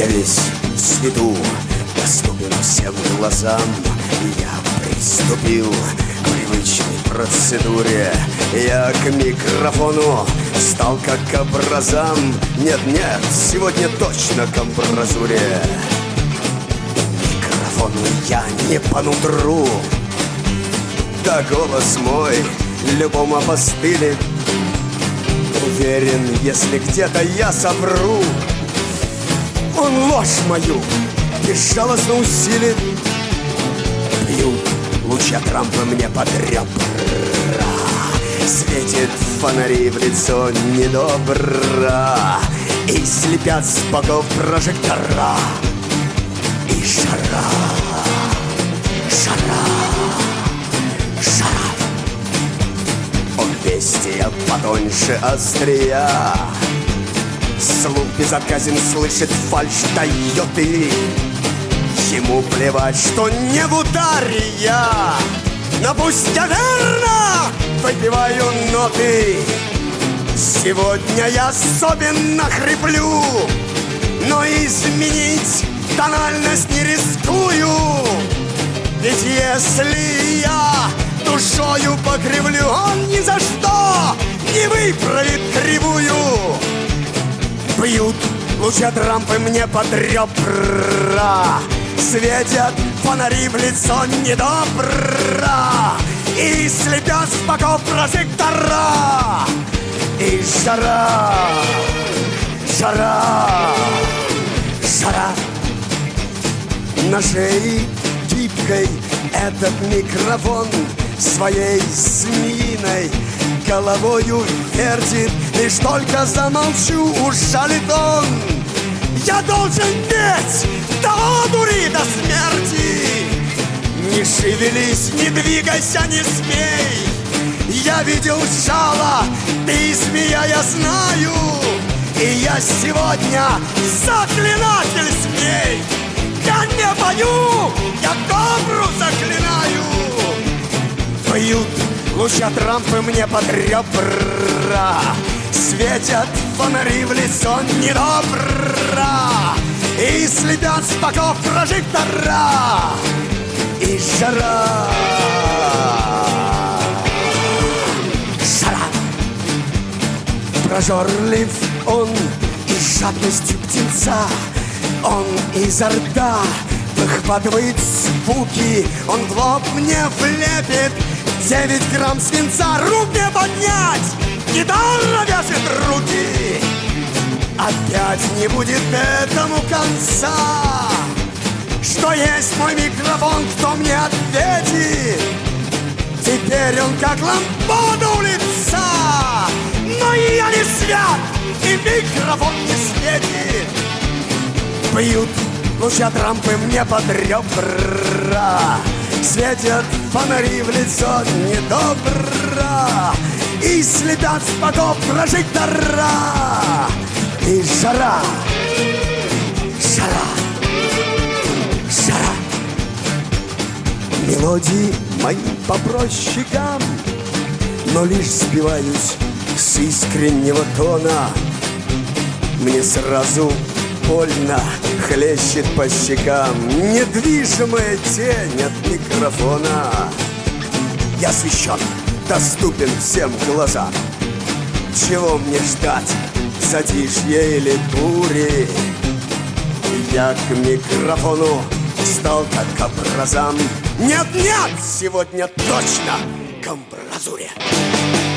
весь в свету, доступен всем глазам. Я приступил к привычной процедуре. Я к микрофону стал как к образам. Нет-нет, сегодня точно к амбразуре. Микрофону я не по нутру, да голос мой любому опостылит. Уверен, если где-то я совру, он ложь мою безжалостно усилит. Бьют лучи от рампы мне под ребра, светит фонари в лицо недобро, и слепят с боков прожектора. И жара, жара, жара. Он бестия потоньше острия, слух безотказен, слышит фальшь Тойоты. Ему плевать, что не в ударе я, но пусть я верно выпиваю ноты. Сегодня я особенно хриплю, но изменить тональность не рискую. Ведь если я душою покривлю, он ни за что не выправит кривую. Бьют лучи от рампы мне под ребра, светят фонари в лицо недобро, и слепят с боков прожектора. И жара, жара, жара. На шее гибкой этот микрофон своей змеиной головою вертит. Лишь только замолчу, ужалит он. Я должен петь до одури, до смерти. Не шевелись, не двигайся, не смей. Я видел жало, ты змея, я знаю. И я сегодня заклинатель змей. Я не бою, я кобру заклинаю. Бьют лучи от рампы мне под ребра, светят фонари в лицо недобро, и слепят с боков прожектора. И жара, жара. Прожорлив он и жадностью птенца, он изо рта выхватывает звуки. Он в лоб мне влепит 9 грамм свинца. Руки поднять, гитара вяжет руки. Опять не будет этому конца. Что есть мой микрофон, кто мне ответит? Теперь он как лампада у лица. Но и я не свят, и микрофон не светит. Бьют лучи от рампы мне под ребра, светят фонари в лицо недобро, и слепят с боков прожектора. И жара, жара, жара. Мелодии мои попроще щекам, но лишь сбиваюсь с искреннего тона. Мне сразу больно, хлещет по щекам недвижимая тень от микрофона. Я освещен, доступен всем глазам. Чего мне ждать, затишья или бури? Я к микрофону стал как к образам. Нет-нет, сегодня точно к амбразуре.